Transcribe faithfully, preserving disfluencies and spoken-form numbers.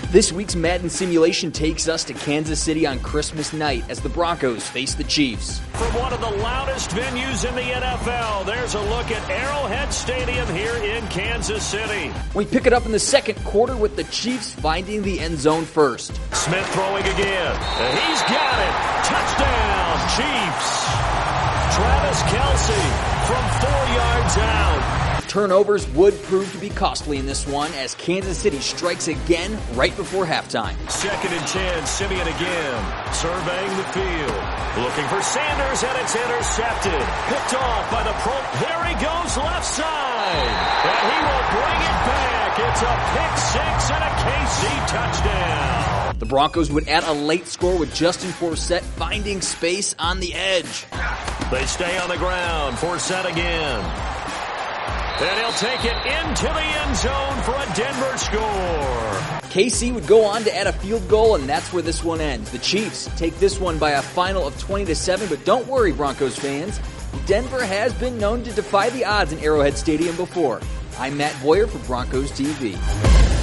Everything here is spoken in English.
This week's Madden simulation takes us to Kansas City on Christmas night as the Broncos face the Chiefs. From one of the loudest venues in the N F L, there's a look at Arrowhead Stadium here in Kansas City. We pick it up in the second quarter with the Chiefs finding the end zone first. Smith throwing again. And he's got it. Touchdown, Chiefs. Travis Kelce from four yards out. Turnovers would prove to be costly in this one as Kansas City strikes again right before halftime. Second and ten, Simeon again, surveying the field. Looking for Sanders, and it's intercepted. Picked off by the pro. There he goes, left side. And he will bring it back. It's a pick six and a K C touchdown. The Broncos would add a late score with Justin Forsett finding space on the edge. They stay on the ground. Forsett again. And he'll take it into the end zone for a Denver score. K C would go on to add a field goal, and that's where this one ends. The Chiefs take this one by a final of twenty to seven, but don't worry, Broncos fans. Denver has been known to defy the odds in Arrowhead Stadium before. I'm Matt Boyer for Broncos T V.